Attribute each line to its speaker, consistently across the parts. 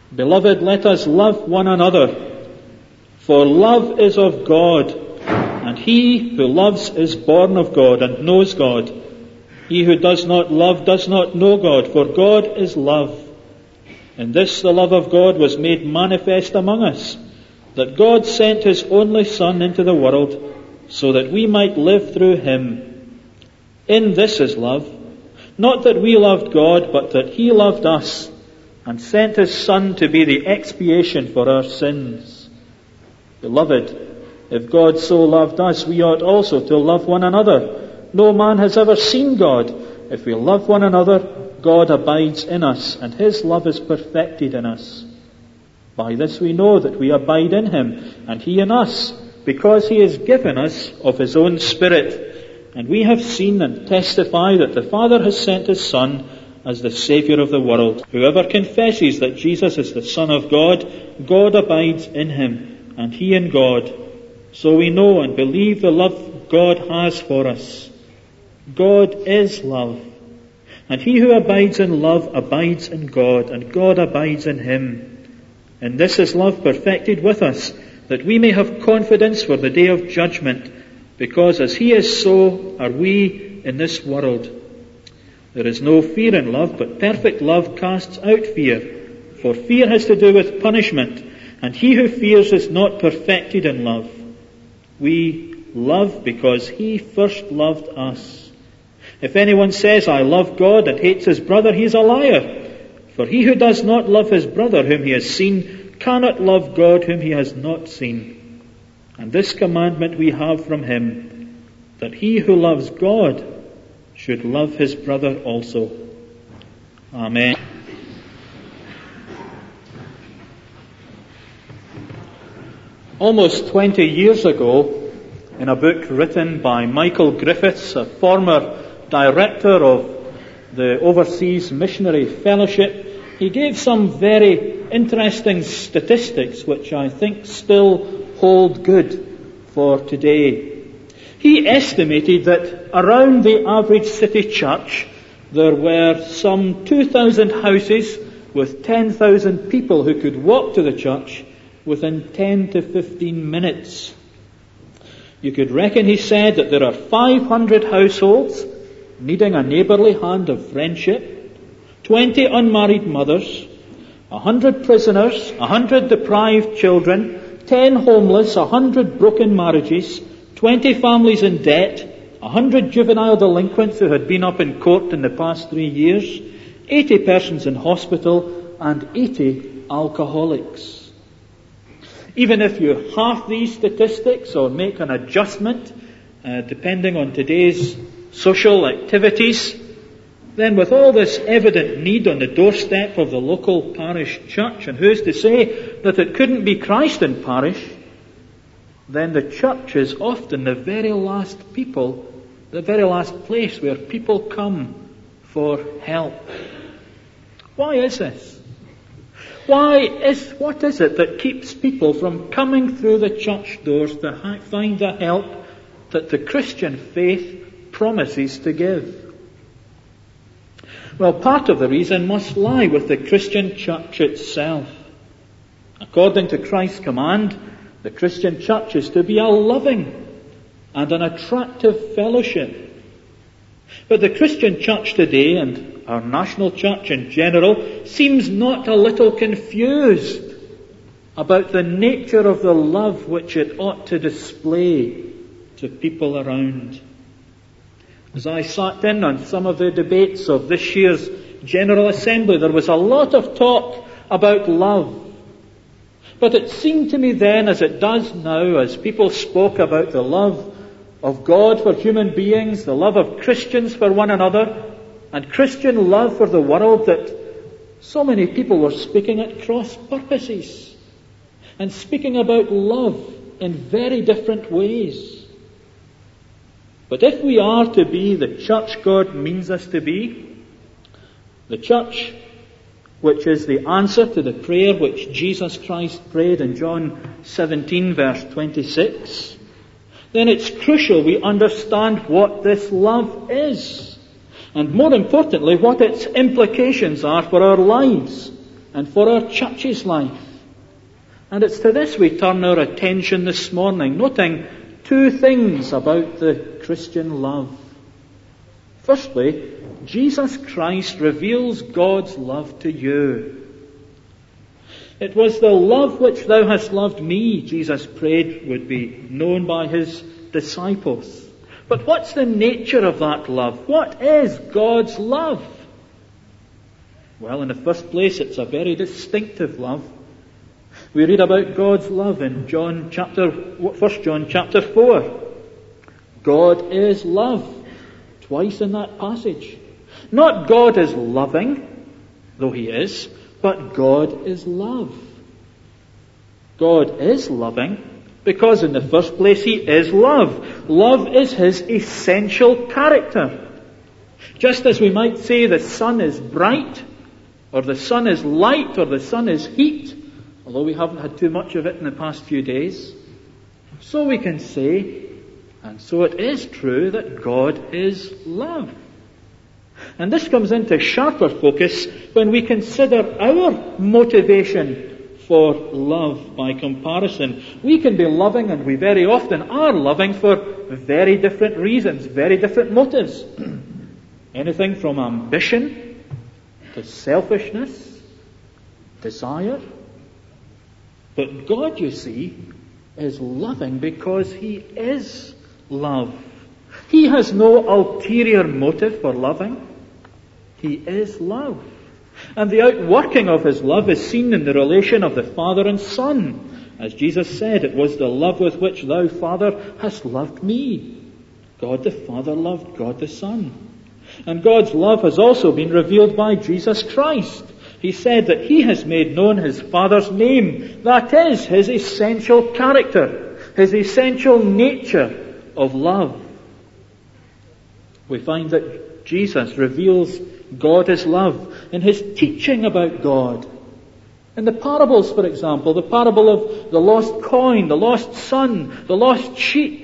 Speaker 1: Beloved, let us love one another, for love is of God, and he who loves is born of God and knows God. He who does not love does not know God, for God is love. In this the love of God was made manifest among us, that God sent his only Son into the world, so that we might live through him. In this is love, not that we loved God, but that he loved us, and sent his Son to be the expiation for our sins. Beloved, if God so loved us, we ought also to love one another. No man has ever seen God. If we love one another, God abides in us, and his love is perfected in us. By this we know that we abide in him, and he in us, because he has given us of his own Spirit. And we have seen and testify that the Father has sent his Son as the Saviour of the world. Whoever confesses that Jesus is the Son of God, God abides in him, and he in God. So we know and believe the love God has for us. God is love. And he who abides in love abides in God, and God abides in him. And this is love perfected with us, that we may have confidence for the day of judgment, because as he is, so are we in this world. There is no fear in love, but perfect love casts out fear. For fear has to do with punishment, and he who fears is not perfected in love. We love because he first loved us. If anyone says, I love God, and hates his brother, he is a liar. For he who does not love his brother whom he has seen cannot love God whom he has not seen. And this commandment we have from him, that he who loves God should love his brother also. Amen. Almost 20 years ago, in a book written by Michael Griffiths, a former director of the Overseas Missionary Fellowship, he gave some very interesting statistics which I think still hold good for today. He estimated that around the average city church there were some 2,000 houses with 10,000 people who could walk to the church within 10 to 15 minutes. You could reckon, he said, that there are 500 households needing a neighbourly hand of friendship, 20 unmarried mothers, 100 prisoners, 100 deprived children, 10 homeless, 100 broken marriages, 20 families in debt, 100 juvenile delinquents who had been up in court in the past 3 years, 80 persons in hospital, and 80 alcoholics. Even if you half these statistics or make an adjustment, depending on today's social activities, then with all this evident need on the doorstep of the local parish church, and who's to say that it couldn't be Christ in parish, then the church is often the very last place where people come for help. Why is this? What is it that keeps people from coming through the church doors to find the help that the Christian faith promises to give? Well, part of the reason must lie with the Christian church itself. According to Christ's command, the Christian church is to be a loving and an attractive fellowship. But the Christian church today, and our national church in general, seems not a little confused about the nature of the love which it ought to display to people around. As I sat in on some of the debates of this year's General Assembly, there was a lot of talk about love. But it seemed to me then, as it does now, as people spoke about the love of God for human beings, the love of Christians for one another, and Christian love for the world, that so many people were speaking at cross purposes and speaking about love in very different ways. But if we are to be the church God means us to be, the church which is the answer to the prayer which Jesus Christ prayed in John 17 verse 26, then it's crucial we understand what this love is, and more importantly, what its implications are for our lives. and for our church's life. And it's to this we turn our attention this morning, noting two things about the Christian love. Firstly, Jesus Christ reveals God's love to you. It was the love which thou hast loved me, Jesus prayed, would be known by his disciples. But what's the nature of that love? What is God's love? Well, in the first place, it's a very distinctive love. We read about God's love in 1 John chapter 4. God is love. Twice in that passage. Not God is loving, though he is, but God is love. God is loving because in the first place he is love. Love is his essential character. Just as we might say the sun is bright, or the sun is light, or the sun is heat, although we haven't had too much of it in the past few days, so we can say, and so it is true, that God is love. And this comes into sharper focus when we consider our motivation for love by comparison. We can be loving, and we very often are loving, for very different reasons, very different motives. Anything from ambition to selfishness, desire. But God, you see, is loving because he is love. He has no ulterior motive for loving. He is love. And the outworking of his love is seen in the relation of the Father and Son. As Jesus said, it was the love with which thou, Father, hast loved me. God the Father loved God the Son. And God's love has also been revealed by Jesus Christ. He said that he has made known his Father's name. That is his essential character, his essential nature of love. We find that Jesus reveals God is love in his teaching about God. In the parables, for example, the parable of the lost coin, the lost son, the lost sheep.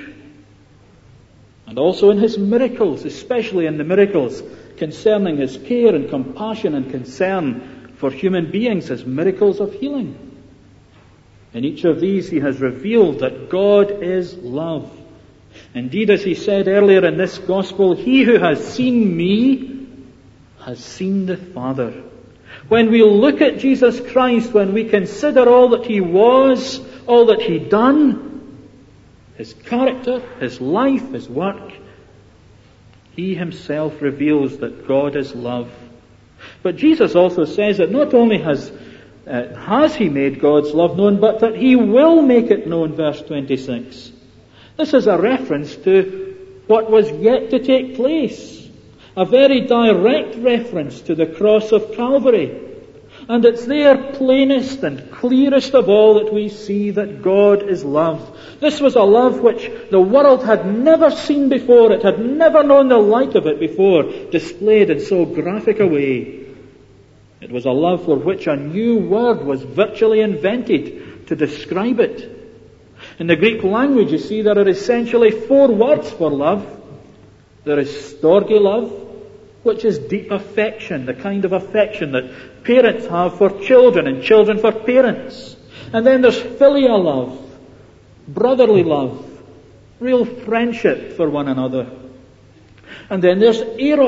Speaker 1: And also in his miracles, especially in the miracles concerning his care and compassion and concern for human beings, his miracles of healing. In each of these he has revealed that God is love. Indeed, as he said earlier in this gospel, he who has seen me has seen the Father. When we look at Jesus Christ, when we consider all that he was, all that he done, his character, his life, his work, he himself reveals that God is love. But Jesus also says that not only has he made God's love known, but that he will make it known, verse 26. This is a reference to what was yet to take place. A very direct reference to the cross of Calvary. And it's there plainest and clearest of all that we see that God is love. This was a love which the world had never seen before. It had never known the like of it before, displayed in so graphic a way. It was a love for which a new word was virtually invented to describe it. In the Greek language, you see, there are essentially 4 words for love. There is storge love, which is deep affection, the kind of affection that parents have for children and children for parents. And then there's filial love, brotherly love, real friendship for one another. And then there's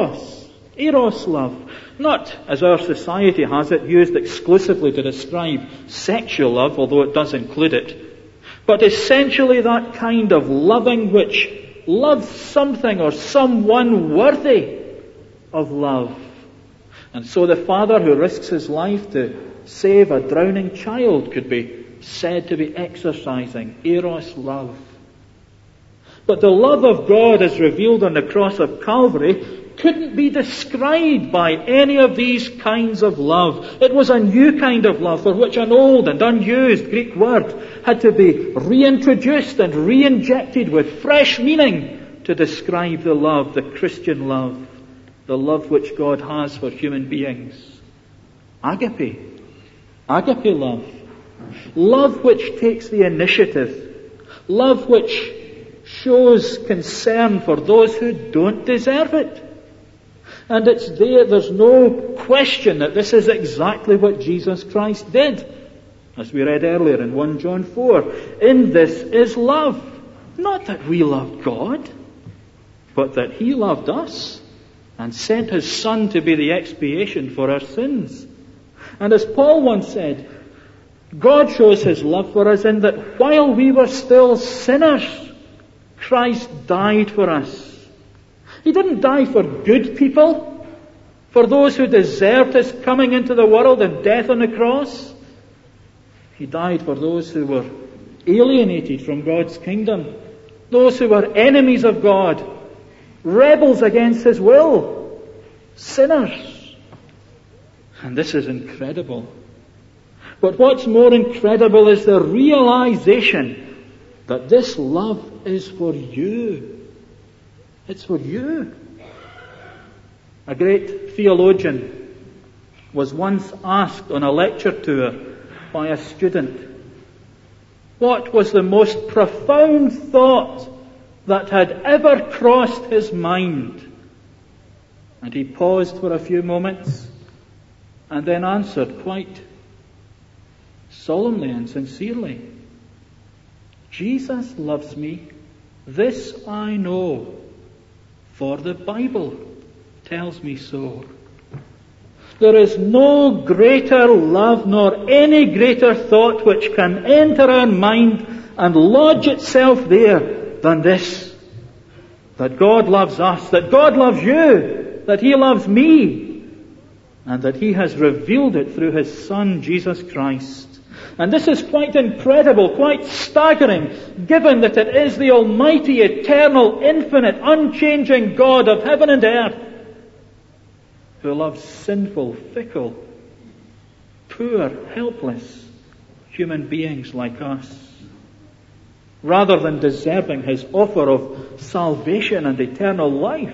Speaker 1: eros love. Not, as our society has it, used exclusively to describe sexual love, although it does include it. But essentially that kind of loving which loves something or someone worthy of love. And so the father who risks his life to save a drowning child could be said to be exercising eros love. But the love of God as revealed on the cross of Calvary couldn't be described by any of these kinds of love. It was a new kind of love for which an old and unused Greek word had to be reintroduced and re-injected with fresh meaning to describe the love, the Christian love, the love which God has for human beings. Agape love. Love which takes the initiative. Love which shows concern for those who don't deserve it. And it's there's no question that this is exactly what Jesus Christ did. As we read earlier in 1 John 4, in this is love. Not that we loved God, but that He loved us and sent His Son to be the expiation for our sins. And as Paul once said, God shows His love for us in that while we were still sinners, Christ died for us. He didn't die for good people, for those who deserved His coming into the world and death on the cross. He died for those who were alienated from God's kingdom, those who were enemies of God, rebels against His will, sinners. And this is incredible. But what's more incredible is the realization that this love is for you. It's for you. A great theologian was once asked on a lecture tour by a student, what was the most profound thought that had ever crossed his mind? And he paused for a few moments and then answered quite solemnly and sincerely, Jesus loves me, this I know, for the Bible tells me so. There is no greater love nor any greater thought which can enter our mind and lodge itself there than this. That God loves us, that God loves you, that He loves me, and that He has revealed it through His Son, Jesus Christ. And this is quite incredible, quite staggering, given that it is the almighty, eternal, infinite, unchanging God of heaven and earth who loves sinful, fickle, poor, helpless human beings like us. Rather than deserving His offer of salvation and eternal life,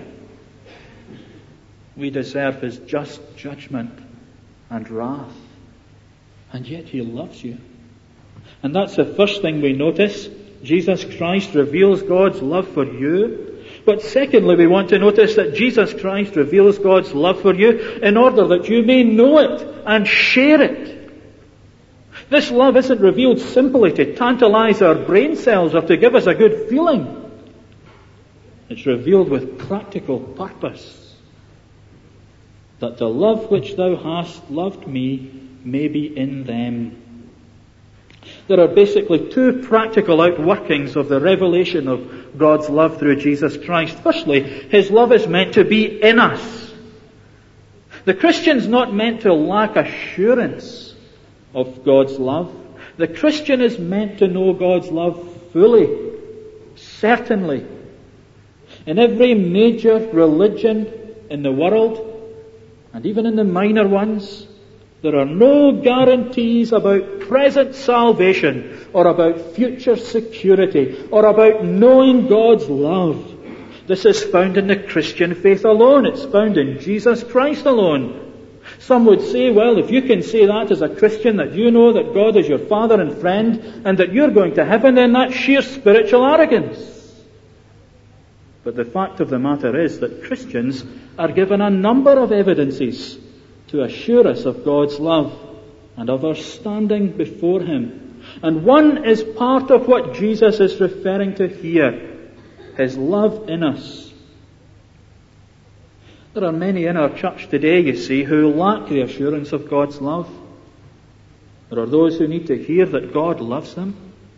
Speaker 1: we deserve His just judgment and wrath. And yet He loves you. And that's the first thing we notice. Jesus Christ reveals God's love for you. But secondly, we want to notice that Jesus Christ reveals God's love for you in order that you may know it and share it. This love isn't revealed simply to tantalize our brain cells or to give us a good feeling. It's revealed with practical purpose. That the love which thou hast loved me may be in them. There are basically two practical outworkings of the revelation of God's love through Jesus Christ. Firstly, His love is meant to be in us. The Christian's not meant to lack assurance of God's love. The Christian is meant to know God's love fully, certainly. In every major religion in the world, and even in the minor ones, there are no guarantees about present salvation or about future security or about knowing God's love. This is found in the Christian faith alone. It's found in Jesus Christ alone. Some would say, well, if you can say that as a Christian, that you know that God is your Father and friend and that you're going to heaven, then that's sheer spiritual arrogance. But the fact of the matter is that Christians are given a number of evidences to assure us of God's love and of our standing before Him. And one is part of what Jesus is referring to here, His love in us. There are many in our church today, you see, who lack the assurance of God's love. There are those who need to hear that God loves them,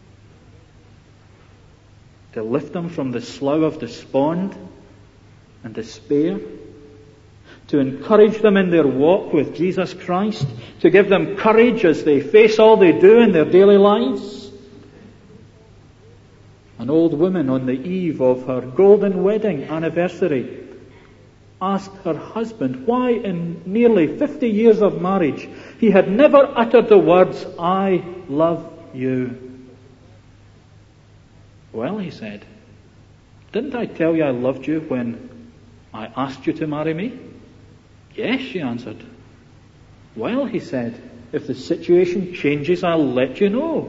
Speaker 1: to lift them from the slough of despond and despair, to encourage them in their walk with Jesus Christ, to give them courage as they face all they do in their daily lives. An old woman on the eve of her golden wedding anniversary asked her husband why in nearly 50 years of marriage he had never uttered the words, I love you. Well, he said, didn't I tell you I loved you when I asked you to marry me? Yes, she answered. Well, he said, if the situation changes, I'll let you know.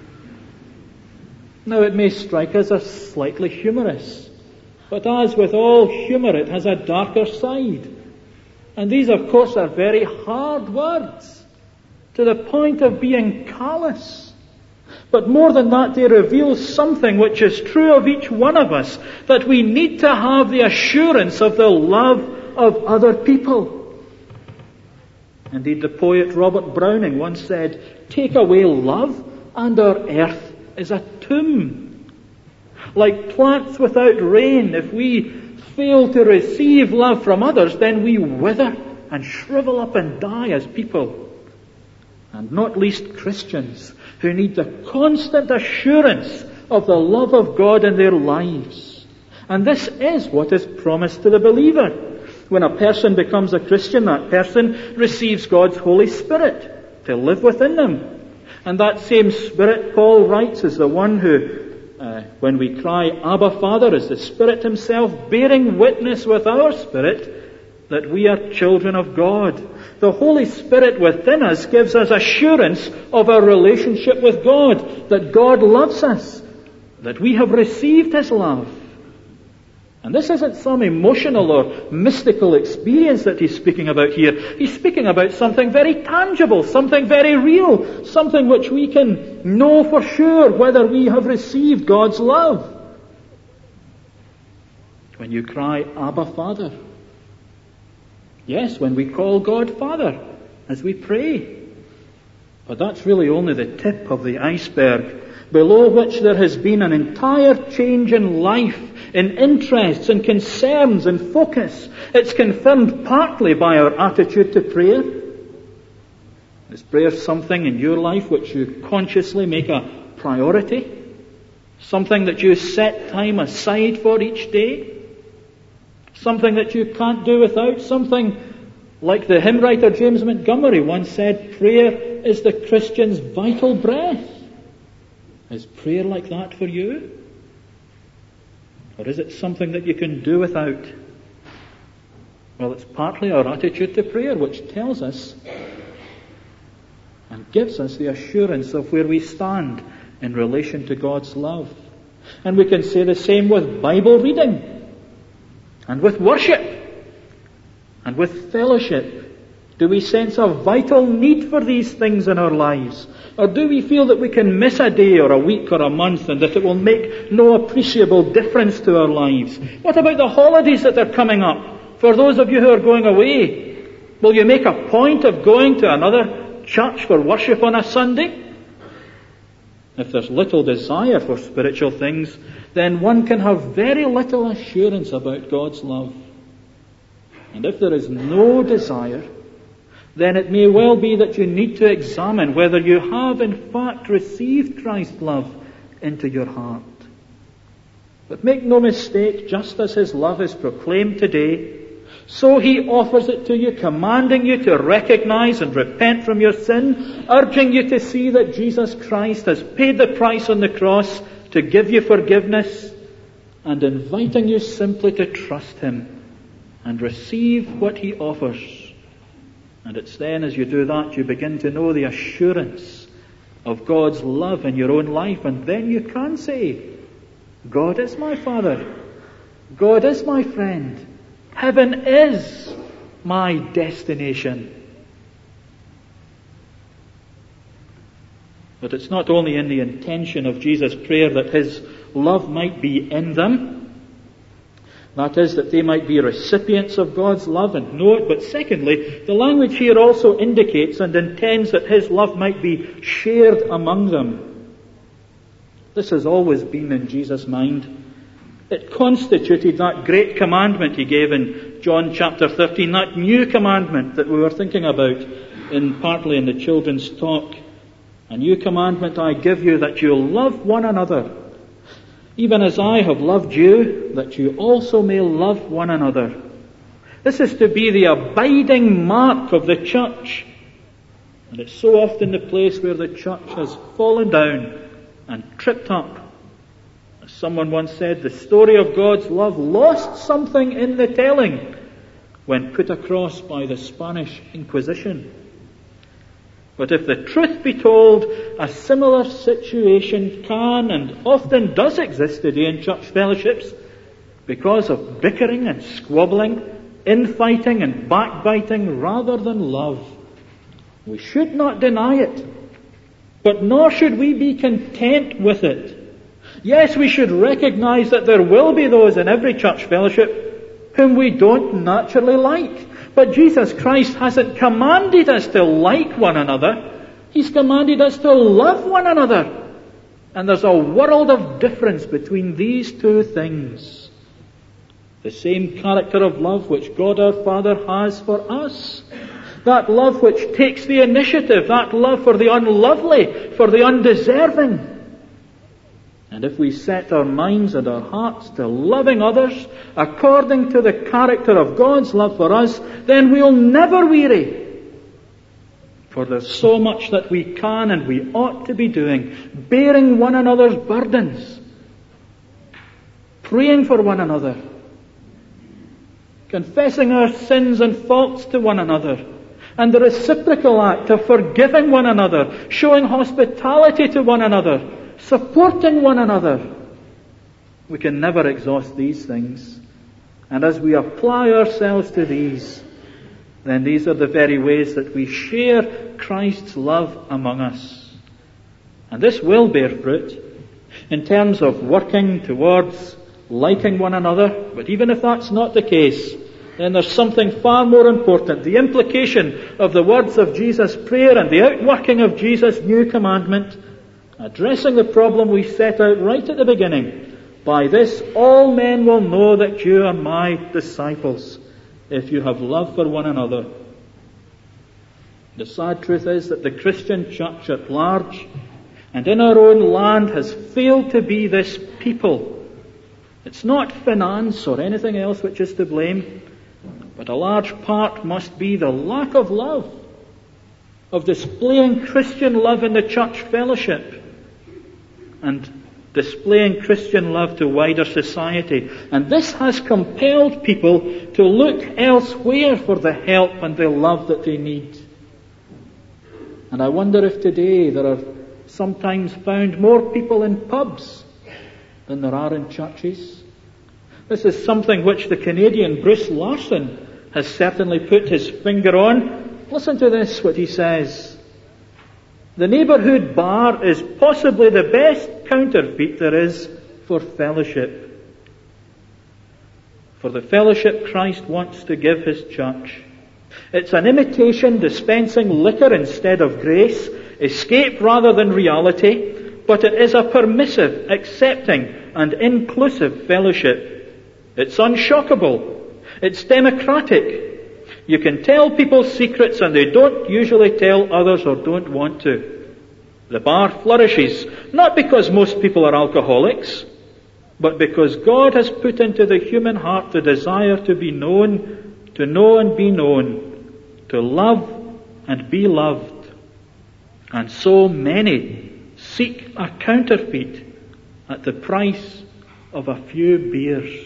Speaker 1: Now, it may strike us as slightly humorous, but as with all humour, it has a darker side. And these, of course, are very hard words, to the point of being callous. But more than that, they reveal something which is true of each one of us, that we need to have the assurance of the love of other people. Indeed, the poet Robert Browning once said, "Take away love, and our earth is a tomb." Like plants without rain, if we fail to receive love from others, then we wither and shrivel up and die as people. And not least Christians, who need the constant assurance of the love of God in their lives. And this is what is promised to the believer. When a person becomes a Christian, that person receives God's Holy Spirit to live within them. And that same Spirit, Paul writes, is the one who, when we cry, "Abba, Father," is the Spirit himself bearing witness with our spirit that we are children of God. The Holy Spirit within us gives us assurance of our relationship with God, that God loves us, that we have received His love. And this isn't some emotional or mystical experience that he's speaking about here. He's speaking about something very tangible, something very real, something which we can know for sure whether we have received God's love. When you cry, "Abba, Father." Yes, when we call God Father as we pray. But that's really only the tip of the iceberg, below which there has been an entire change in life, in interests and concerns and focus. It's confirmed partly by our attitude to prayer. Is prayer something in your life which you consciously make a priority? Something that you set time aside for each day? Something that you can't do without? Something like the hymn writer James Montgomery once said, "Prayer is the Christian's vital breath." Is prayer like that for you? Or is it something that you can do without? Well, it's partly our attitude to prayer which tells us and gives us the assurance of where we stand in relation to God's love. And we can say the same with Bible reading, and with worship, and with fellowship. Do we sense a vital need for these things in our lives? Or do we feel that we can miss a day or a week or a month and that it will make no appreciable difference to our lives? What about the holidays that are coming up? For those of you who are going away, will you make a point of going to another church for worship on a Sunday? If there's little desire for spiritual things, then one can have very little assurance about God's love. And if there is no desire, then it may well be that you need to examine whether you have in fact received Christ's love into your heart. But make no mistake, just as His love is proclaimed today, so He offers it to you, commanding you to recognize and repent from your sin, urging you to see that Jesus Christ has paid the price on the cross to give you forgiveness, and inviting you simply to trust Him and receive what He offers. And it's then as you do that you begin to know the assurance of God's love in your own life, and then you can say, God is my Father, God is my friend, heaven is my destination. But it's not only in the intention of Jesus' prayer that His love might be in them, that is, that they might be recipients of God's love and know it. But secondly, the language here also indicates and intends that His love might be shared among them. This has always been in Jesus' mind. It constituted that great commandment He gave in John chapter 13, that new commandment that we were thinking about partly in the children's talk. A new commandment I give you, that you love one another. Even as I have loved you, that you also may love one another. This is to be the abiding mark of the church. And it's so often the place where the church has fallen down and tripped up. As someone once said, the story of God's love lost something in the telling when put across by the Spanish Inquisition. But if the truth be told, a similar situation can and often does exist today in church fellowships because of bickering and squabbling infighting and backbiting rather than love. We should not deny it, but nor should we be content with it. Yes, we should recognize that there will be those in every church fellowship whom we don't naturally like. But Jesus Christ hasn't commanded us to like one another. He's commanded us to love one another. And there's a world of difference between these two things. The same character of love which God our Father has for us. That love which takes the initiative. That love for the unlovely, for the undeserving. And if we set our minds and our hearts to loving others according to the character of God's love for us, then we'll never weary. For there's so much that we can and we ought to be doing, bearing one another's burdens, praying for one another, confessing our sins and faults to one another, and the reciprocal act of forgiving one another, showing hospitality to one another, supporting one another. We can never exhaust these things. And as we apply ourselves to these, then these are the very ways that we share Christ's love among us. And this will bear fruit in terms of working towards liking one another. But even if that's not the case, then there's something far more important. The implication of the words of Jesus' prayer and the outworking of Jesus' new commandment, addressing the problem we set out right at the beginning. By this all men will know that you are my disciples, if you have love for one another. The sad truth is that the Christian church at large and in our own land has failed to be this people. It's not finance or anything else which is to blame, but a large part must be the lack of love, of displaying Christian love in the church fellowship and displaying Christian love to wider society. And this has compelled people to look elsewhere for the help and the love that they need. And I wonder if today there are sometimes found more people in pubs than there are in churches. This is something which the Canadian Bruce Larson has certainly put his finger on. Listen to this, what he says. The neighbourhood bar is possibly the best counterfeit there is for fellowship. For the fellowship Christ wants to give his church. It's an imitation dispensing liquor instead of grace, escape rather than reality, but it is a permissive, accepting and inclusive fellowship. It's unshockable. It's democratic. You can tell people secrets and they don't usually tell others or don't want to. The bar flourishes, not because most people are alcoholics, but because God has put into the human heart the desire to be known, to know and be known, to love and be loved. And so many seek a counterfeit at the price of a few beers.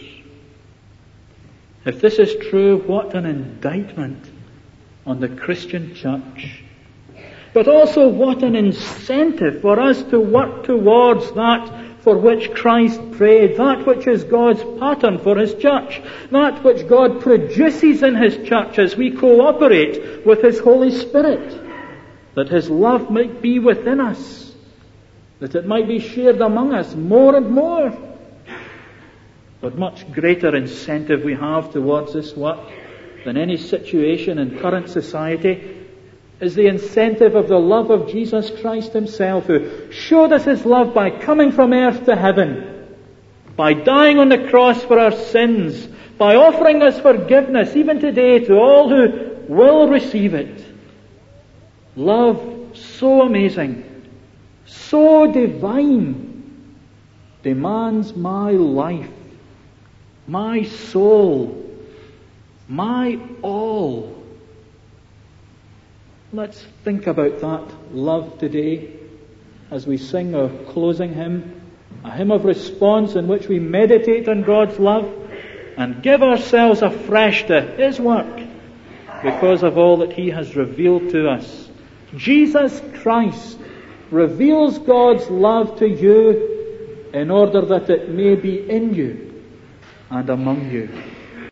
Speaker 1: If this is true, what an indictment on the Christian church. But also what an incentive for us to work towards that for which Christ prayed, that which is God's pattern for his church, that which God produces in his church as we cooperate with his Holy Spirit, that his love might be within us, that it might be shared among us more and more. But much greater incentive we have towards this work than any situation in current society is the incentive of the love of Jesus Christ himself, who showed us his love by coming from earth to heaven, by dying on the cross for our sins, by offering us forgiveness even today to all who will receive it. Love so amazing, so divine, demands my life, my soul, my all. Let's think about that love today as we sing our closing hymn, a hymn of response in which we meditate on God's love and give ourselves afresh to his work because of all that he has revealed to us. Jesus Christ reveals God's love to you in order that it may be in you and among you.